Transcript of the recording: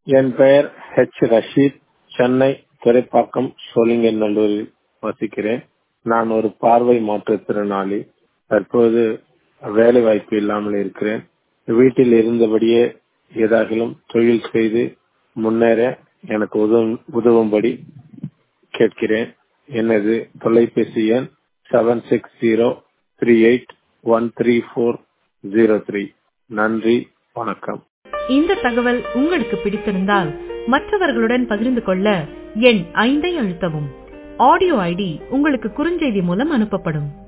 என் பெயர் ரஷீத். சென்னை துறைப்பாக்கம் சோழிங்கநல்லூரில் வசிக்கிறேன். நான் ஒரு பார்வை மாற்றுத்திறனாளி. தற்போது வேலை வாய்ப்பு இல்லாமல் இருக்கிறேன். வீட்டில் இருந்தபடியே ஏதாகிலும் தொழில் செய்து முன்னேற எனக்கு உதவும்படி கேட்கிறேன். எனது தொலைபேசி எண் 7603813403. நன்றி, வணக்கம். இந்த தகவல் உங்களுக்கு பிடித்திருந்தால் மற்றவர்களுடன் பகிர்ந்து கொள்ள எண் 5 அழுத்தவும். ஆடியோ ஐடி உங்களுக்கு குறுஞ்செய்தி மூலம் அனுப்பப்படும்.